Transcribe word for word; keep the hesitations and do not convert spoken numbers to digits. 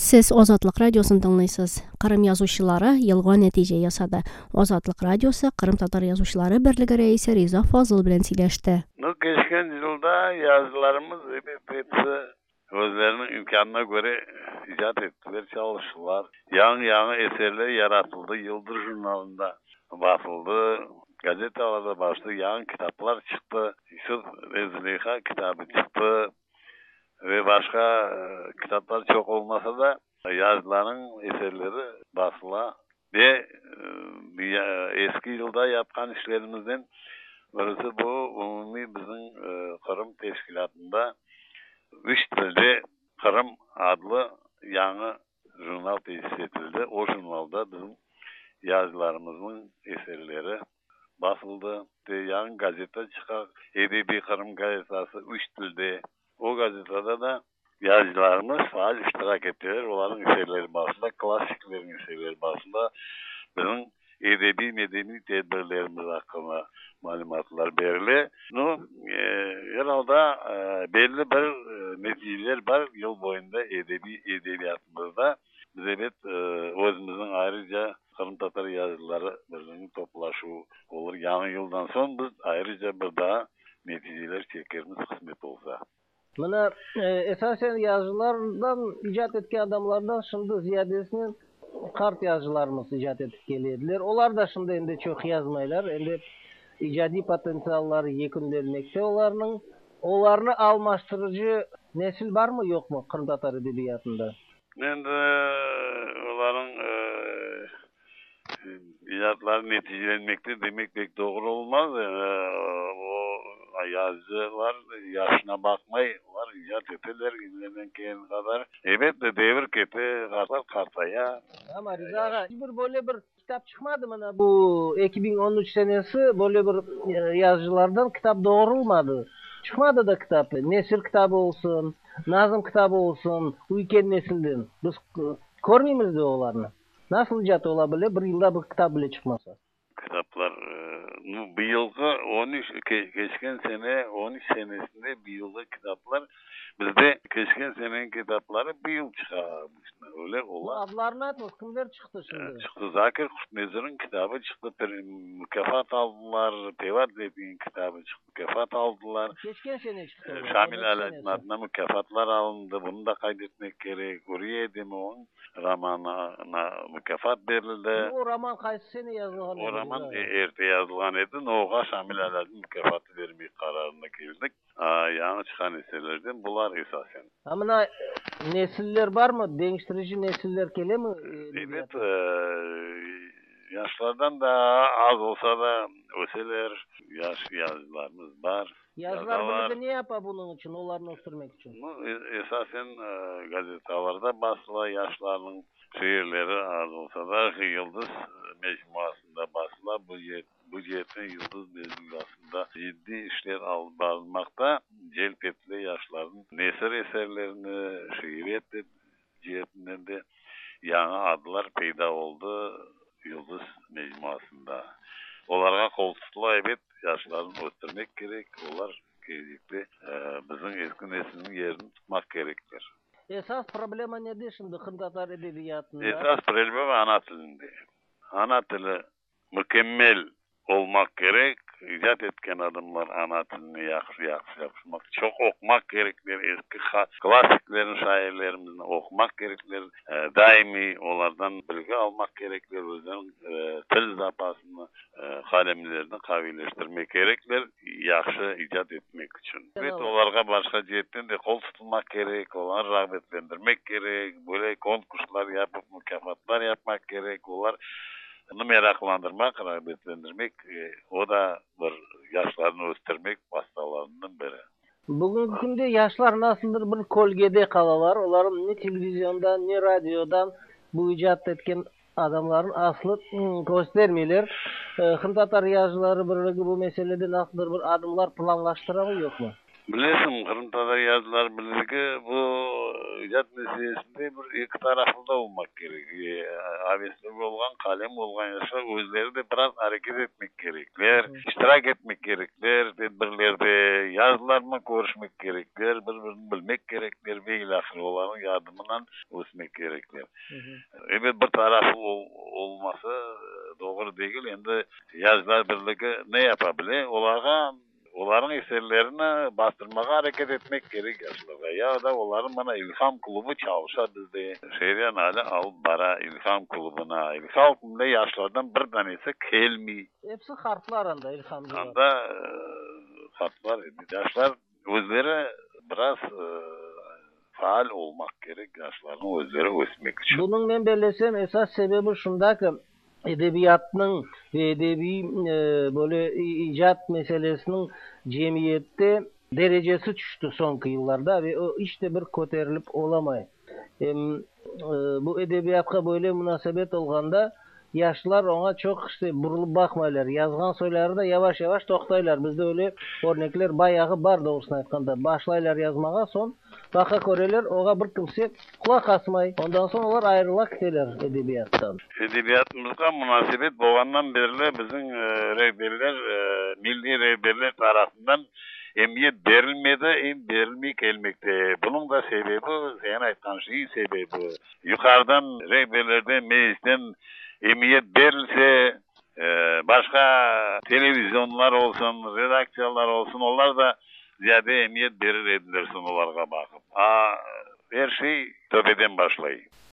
Сіз Озатлық радиосын тыңлайсыз. Қырым язушылары елға нәтиже ясады. Озатлық радиосы Қырым татар язушылары бірлігі рәйісі Риза Фазыл білен сөйлешті. Ну, geçen yılda yazılarımız hepsi özlerinin imkanına göre icat ettiler, çalıştılar. Yan yana eserler yaratıldı. Yıldır jurnalında basıldı. Gazetelerde başladı. Yan kitaplar çıktı. Yusuf ve Züleyha kitabı çıktı. Ve başka kitaplar çok olmasa da yazıların eserleri basıla ve eski yılda yapkan işlerimizden birisi bu umumi bizim Kırım teşkilatında üç dilde Kırım adlı yanı jurnal tesis edildi. O jurnalda bizim yazılarımızın eserleri basıldı. Yan gazete çıkar. Edebi Kırım gazetesi üç dilde. O gazetede de yazılarımız faal iştirak ettiler. Onların eserleri basında, klasiklerin eserleri basında bizim edebi medeni tedbirlerimiz hakkında malumatlar belirli. No, e, herhalde e, belli bir e, neticeler var yıl boyunda edebi edebiyatımızda. Biz evet e, özümüzün ayrıca Kırım Tatar yazıları birinin toplaşığı olur. Yani yıldan sonra biz ayrıca bir daha neticeler çekerimiz kısmet olsa. Mana e, esasen yazılardan icat etken adamlardan şimdi ziyadesini kart yazılarımız icat etip gelediler. Onlar da şimdi ende çok yazmaylar. Ende icadi potansiyalları yekünlenmekte onların. Onlarını almashtırıcı nesil var mı yok mu Kırım Tatar edebiyatında? Ende onların e, icatları neticelenmekte demek pek doğru olmaz. E, o yazılar yaşına bakmaylar, icat eteler günlerden keyin kadar. Evet de devir kete kartlar kartaya. Ama Rıza ağa, bir böyle bir kitap çıkmadı mı bu iki bin on üç senesi böyle bir yazıcılardan kitap doğrulmadı. Çıkmadı da kitap. Nesir kitabı olsun, Nazım kitabı olsun, Uyken Nesil'den. Biz görmeyimiz de olarını. Nasıl icat olabilir? Bir yılda bir kitap bile çıkmasa. Kitaplar bu yılғы on üç geçken sene on üç senesinde bir yılda kitaplar bizde geçken senenin kitapları bir yıl çıkarmış. Öyle olan. Adlarını atmaz. Kimler çıktı şimdi? Çıktı. Zakir Kuşnezir'in kitabı çıktı. Mükafat aldılar. Tevat dediğin kitabı çıktı. Mükafat aldılar. Geçken sene çıktı. Şamil Alet'in adına mükafatlar alındı. Bunu da kaydetmek gerek. Uriye Edemi onun romanına mükafat verildi. O roman kaç sene yazılan? O roman erte yazılan edi. Noğa Şamil Alet'in mükafatı vermeyi kararına geldik. Yani çıkan eserlerden bunlar esasen. Ama nesiller var mı? Değiştirici nesiller gele mi? Evet. E, yaşlardan da az olsa da öseler, yaş yazılarımız var. Yazılar burada ne yapar bunun için? Onlarını östürmek için? Esasen e, gazetelerde basıla yaşlarının şiirleri az olsa da Yıldız mecmuasında basıla bu yet, bu yetin Yıldız mecmuasında ciddi işler alınmakta. Celp etli yaşların nesir eserlerini şiir etti cihetinden de yani adlar peyda oldu Yıldız mecmuasında. Onlara kol tutula evet yaşlarını östürmek gerek. Onlar gelecekte e, bizim eski neslinin yerini tutmak gerektir. Esas problema nedir şimdi Kırım Tatar edebiyatında? Esas problema ana tilinde. Ana tili mükemmel olmak gerek. İcat etken adamlar ana tilini yakışı yakışı yapışmak. Çok okumak gerekler. Eski klasiklerin şairlerimizden okumak gerekler. E, daimi onlardan bilgi almak gerekler. Özden e, til zapasını e, kalemlerini kavileştirmek gerekler. Yakışı icat etmek için. Evet, onlarga başka cihetten de kol tutulmak gerek. Onları rağbetlendirmek gerek. Böyle konkurslar yapıp mükafatlar yapmak gerek. Onlar bunu meraklandırmak, rağbetlendirmek, e, o da bir yaşlarını östürmek hastalarından biri. Bugün günde yaşlar nasıldır bir kolgede kalalar. Onların ne televizyondan ne radyodan bu icat etken adamların aslı göstermiyorlar. Kırım Tatar yazıları birliği bu meselede nasıldır bir adımlar planlaştıramı yok mu? Bilesin, Kırım'da yazılar bilirki bu icad meselesinde bir iki taraflı da olmak gerek. Avesli olgan, kalem olgan yaşlar özleri de biraz hareket etmek gerekler, iştirak etmek gerekler, tedbirlerde yazılar mı görüşmek gerekler, birbirini bilmek gerekler ve ilahir olanın yardımından ösmek gerekler. Evet, bir tarafı ol, olması doğru değil. Endi yazılar birligi ne yapabilir? Olarga Onların eserlerini bastırmaya hareket etmek gerek aslında. Ya da onların bana İlham Klubu çalışa bizde. Şeyden hala al bara İlham Klubu'na. İlham Klubu'nda yaşlardan bir tanesi kelmi. Hepsi harflar anda ilhamcılar. Anda e, harflar. Yaşlar özleri biraz e, faal olmak gerek. Yaşların özleri ösmek için. Bunun men belesem esas sebebi şunda ki edebiyatının ve edebi e, böyle icat meselesinin cemiyette derecesi düştü sonki yıllarda ve o işte bir koterilip olamay. Hem, e, bu edebiyatka böyle münasebet olganda yaşlar ona çok işte burulup bakmaylar. Yazgan söyleri de yavaş yavaş toktaylar. Bizde öyle örnekler bayağı var doğrusunu aytkanda. Başlaylar yazmağa, son baka koreler, oğa bir kimse kulak asmay. Ondan sonra onlar ayrıla kiteler edebiyattan. Edebiyatımızga münasebet bolgandan beri bizim e, rehberler, e, milli rehberler tarafından emniyet verilmedi, em verilmey gelmekte. Bunun da sebebi, sen aytkan şey sebebi. Yukarıdan rehberlerden, meclisten emniyet verilse, e, başka televizyonlar olsun, redaksiyalar olsun, onlar da ziyade emniyet verir edilersin olarga bakıp. Ha, her şey töbeden başlayı.